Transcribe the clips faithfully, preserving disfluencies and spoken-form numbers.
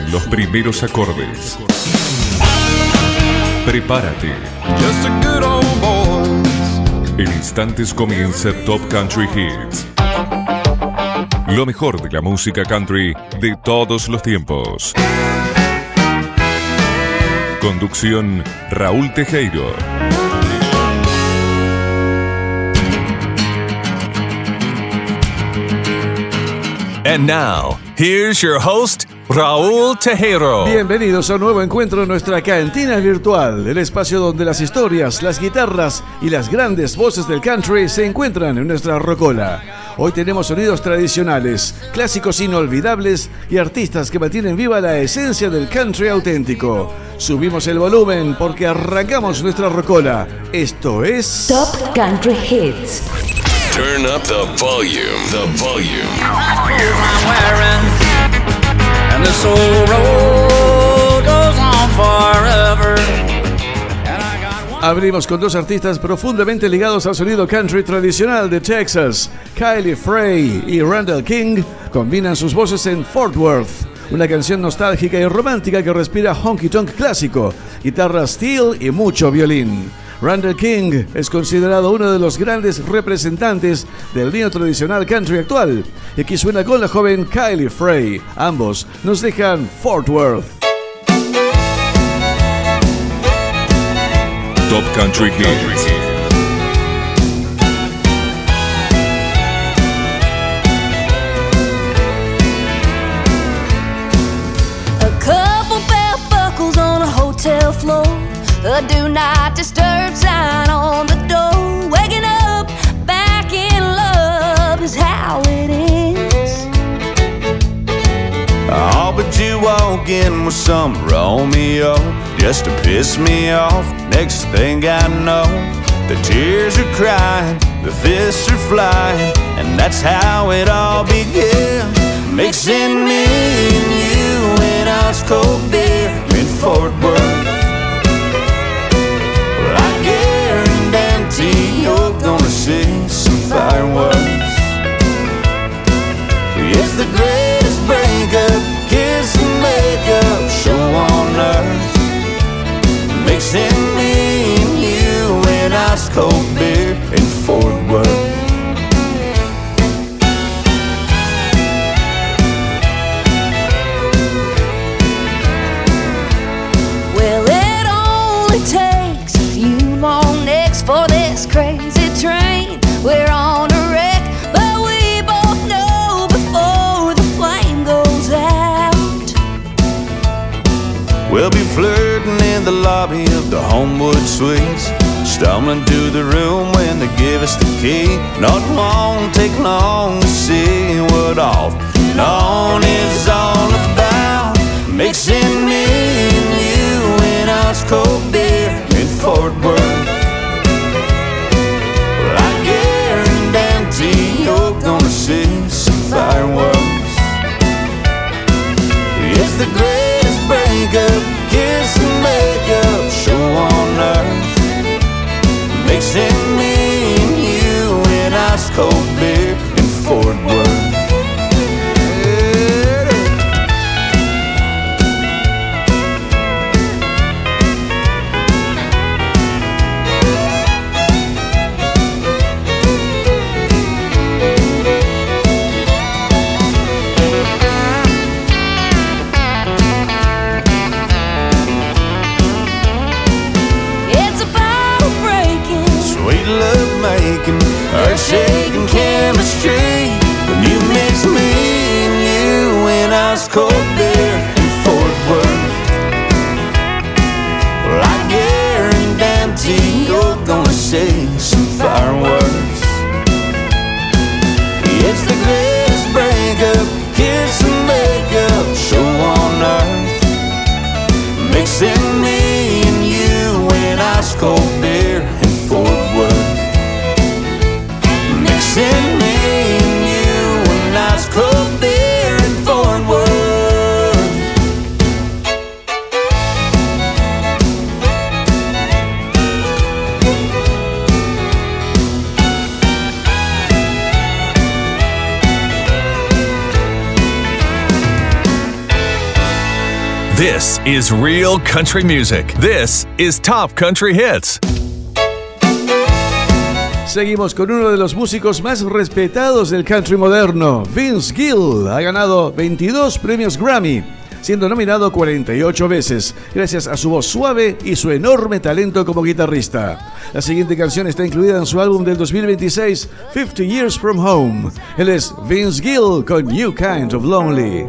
en los primeros acordes. Prepárate. En instantes comienza Top Country Hits. Lo mejor de la música country de todos los tiempos. Conducción Raúl Tejero. And now, here's your host, Raúl Tejero. Bienvenidos a un nuevo encuentro en nuestra cantina virtual, el espacio donde las historias, las guitarras y las grandes voces del country se encuentran en nuestra rocola. Hoy tenemos sonidos tradicionales, clásicos inolvidables y artistas que mantienen viva la esencia del country auténtico. Subimos el volumen porque arrancamos nuestra rocola. Esto es Top Country Hits. Turn up the volume, the volume. I'm wearing, and this old road goes on forever. Abrimos con dos artistas profundamente ligados al sonido country tradicional de Texas. Kylie Frey y Randall King combinan sus voces en Fort Worth, una canción nostálgica y romántica que respira honky tonk clásico, guitarra steel y mucho violín. Randall King es considerado uno de los grandes representantes del neo tradicional country actual. Y aquí suena con la joven Kylie Frey. Ambos nos dejan Fort Worth. Top Country Hits. A couple belt buckles on a hotel floor. A do not disturb sign on the door. Waking up back in love is how it is. Oh, but you walk in with some Romeo just to piss me off. Next thing I know, the tears are crying, the fists are flying, and that's how it all began. Mixing me and you in ice cold beer in Fort Worth. You're gonna see some fireworks. It's the greatest breakup, kiss and makeup show on earth. Mixing me and you in ice cold beer in Fort Worth. Well, it only takes a few long necks for this crazy train. We're on a wreck, but we both know before the flame goes out. We'll be flirting in the lobby of the Homewood Suites, stumbling to the room when they give us the key. Not won't take long to see what off and on is all about. Mixing me and you in ice cold beer in Fort Worth. You're gonna see some fireworks. It's the greatest breakup, kiss and makeup show on earth. Mixing me and you in ice cold beer in Fort Worth. Earth-shaking chemistry when you mix me and you in ice cold beer in Fort Worth. Well, I guarantee you're gonna see some fireworks. It's the greatest breakup, kiss and makeup show on earth. Mixing me and you in ice cold beer in Fort Worth. Mixing me and you in ice cold beer in Fort Worth. This is real country music. This is Top Country Hits. Seguimos con uno de los músicos más respetados del country moderno. Vince Gill ha ganado veintidós premios Grammy, siendo nominado cuarenta y ocho veces, gracias a su voz suave y su enorme talento como guitarrista. La siguiente canción está incluida en su álbum del dos mil veintiséis, fifty years from Home. Él es Vince Gill con New Kind of Lonely.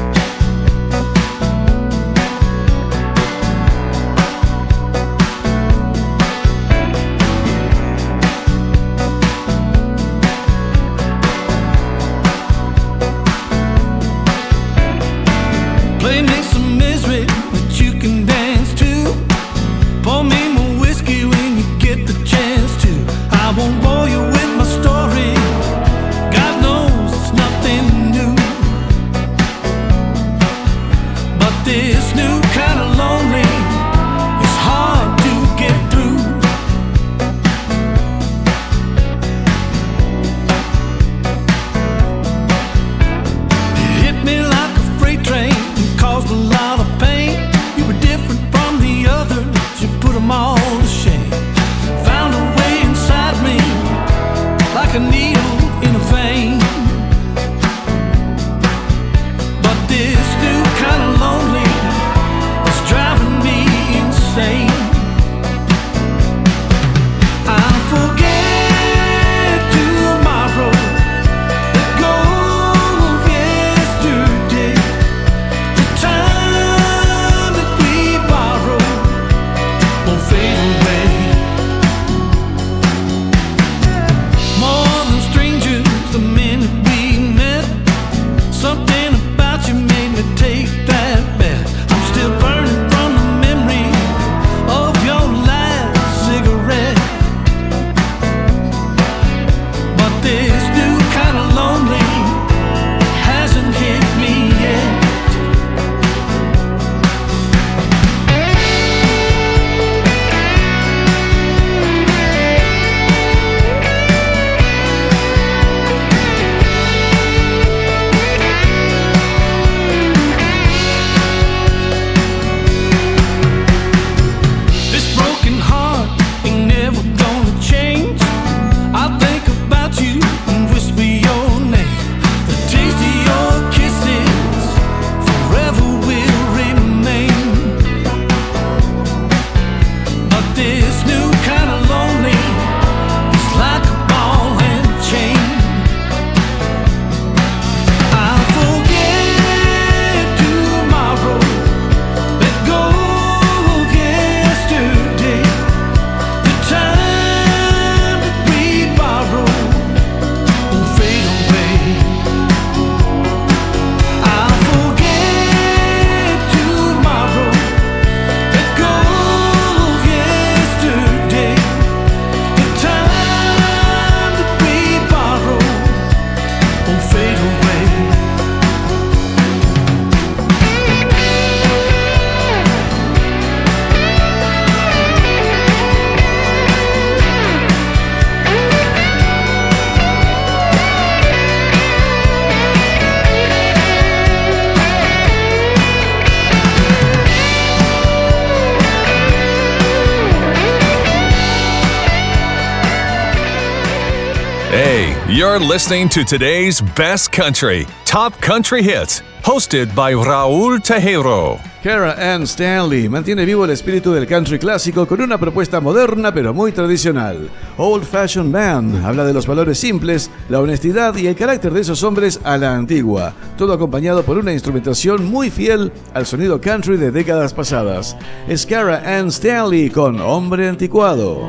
You're listening to today's best country, Top Country Hits, hosted by Raúl Tejero. Cara Ann Stanley mantiene vivo el espíritu del country clásico con una propuesta moderna pero muy tradicional. Old Fashioned Man habla de los valores simples, la honestidad y el carácter de esos hombres a la antigua, todo acompañado por una instrumentación muy fiel al sonido country de décadas pasadas. Es Cara Ann Stanley con Hombre Anticuado.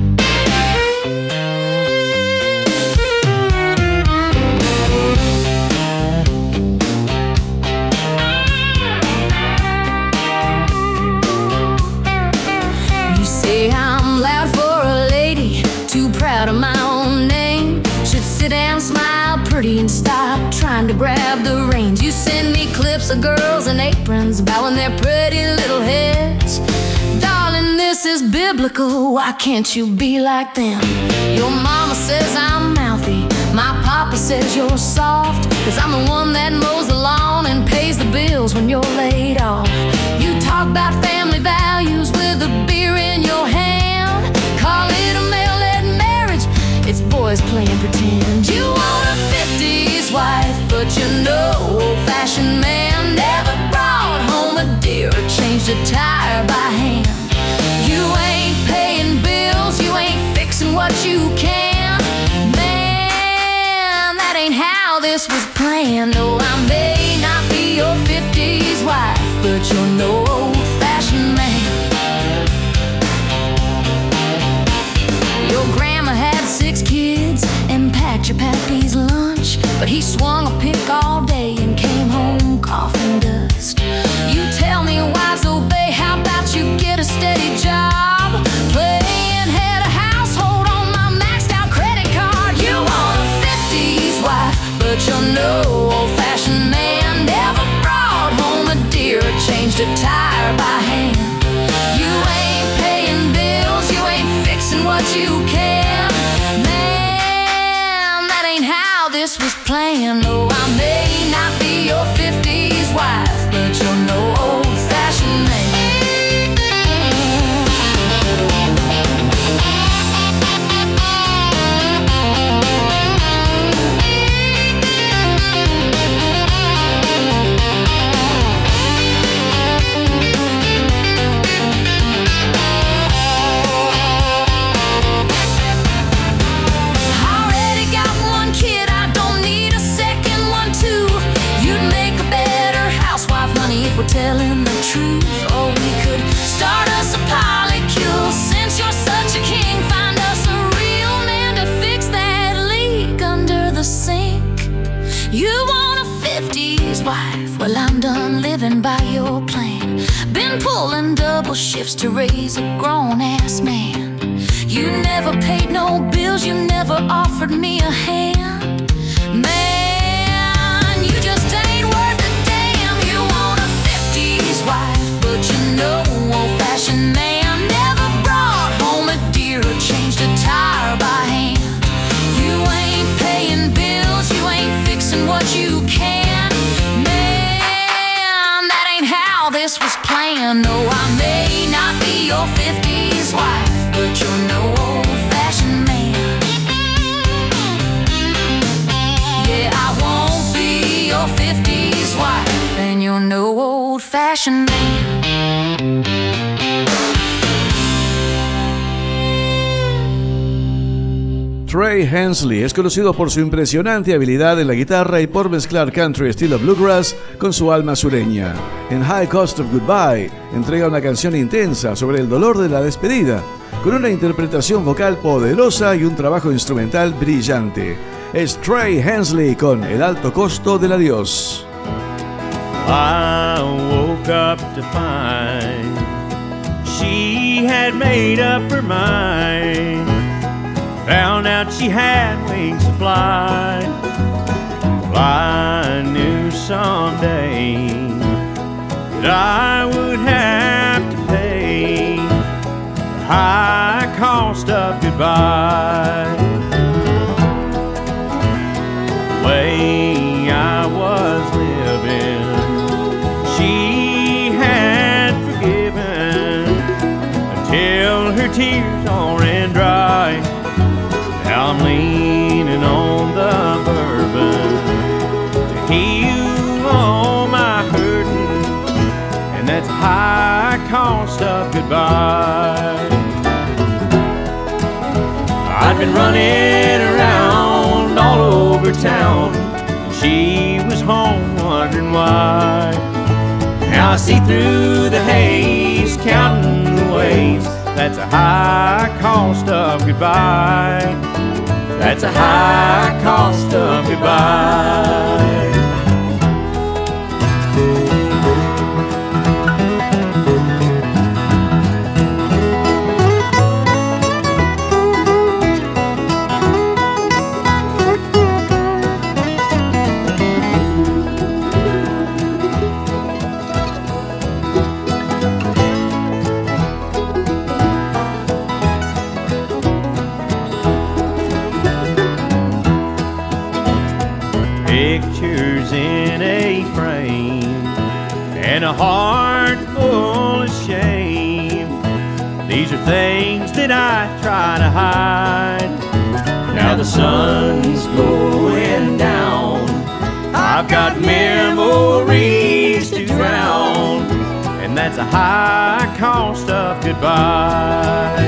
And stop trying to grab the reins. You send me clips of girls in aprons bowing their pretty little heads. Darling, this is biblical. Why can't you be like them? Your mama says I'm mouthy. My papa says you're soft. Cause I'm the one that mows the lawn and pays the bills when you're laid off. pretend you want a fifties wife, but you know old-fashioned man never brought home a deer or changed a tire by hand. You ain't paying bills, you ain't fixing what you can. Man, that ain't how this was planned. No, I may not be your fifties wife, but you're no old-fashioned man. Your grandma had six kids and packed your pappy's lunch, but he swung a pick all day and came home coughing dust. You tell me wives obey, how about you get a steady job? Playing head of household on my maxed out credit card. You want a fifties wife, but you're no old-fashioned man. Never brought home a deer or changed a tire by hand. You ain't paying bills, you ain't fixing what you can. Man, that ain't how this was planned. No, I may not be your fifties wife, but you're no old-fashioned man. We're telling the truth, or we could start us a polycule. Since you're such a king, find us a real man to fix that leak under the sink. You want a fifties wife? Well, I'm done living by your plan. Been pulling double shifts to raise a grown-ass man. You never paid no bills, you never offered me a hand. Man, you just ain't worth a damn. You want a fifties wife, but you know old-fashioned man never brought home a deer or changed a tire by hand. You ain't paying bills, you ain't fixing what you can. Man, that ain't how this was planned. No, I may not be your fifties wife, but you're no old-fashioned man. Yeah, I won't be your fifties wife, and you're no old-fashioned man. Trey Hensley es conocido por su impresionante habilidad en la guitarra y por mezclar country estilo bluegrass con su alma sureña. En High Cost of Goodbye entrega una canción intensa sobre el dolor de la despedida, con una interpretación vocal poderosa y un trabajo instrumental brillante. Es Trey Hensley con El alto costo del adiós. I woke up to find she had made up her mind. Found out she had wings to fly. Well, I knew someday that I would have to pay the high cost of goodbye. The way I was living, she had forgiven until her tears all ran dry. Now I'm leaning on the bourbon to heal all my hurting, and that's a high cost of goodbye. I'd been running around all over town, and she was home wondering why. Now I see through the haze, counting the ways. That's a high cost of goodbye. That's a high cost of goodbye. Pictures in a frame and a heart full of shame. These are things that I try to hide. Now now the sun's going down. I've got memories to drown, and that's a high cost of goodbye.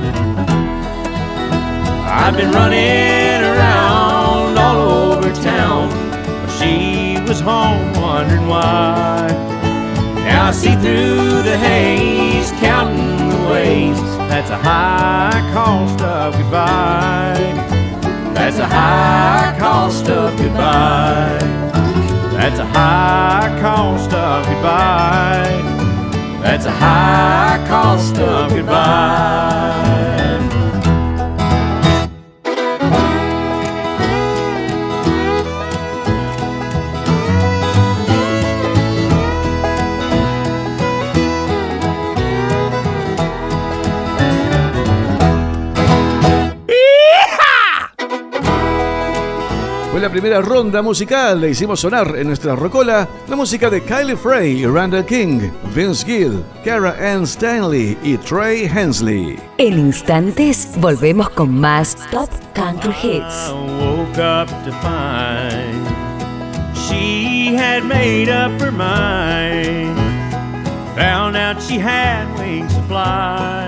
I've been running around all over town, but she was home wondering why. Now I see through the haze, counting the ways. That's a high cost of goodbye. That's a high cost of goodbye. That's a high cost of goodbye. That's a high cost of goodbye. La primera ronda musical le hicimos sonar en nuestra rocola la música de Kylie Frey y Randall King, Vince Gill, Cara Ann Stanley y Trey Hensley. En instantes volvemos con más Top Country Hits. I woke up to find she had made up her mind. Found out she had wings to fly.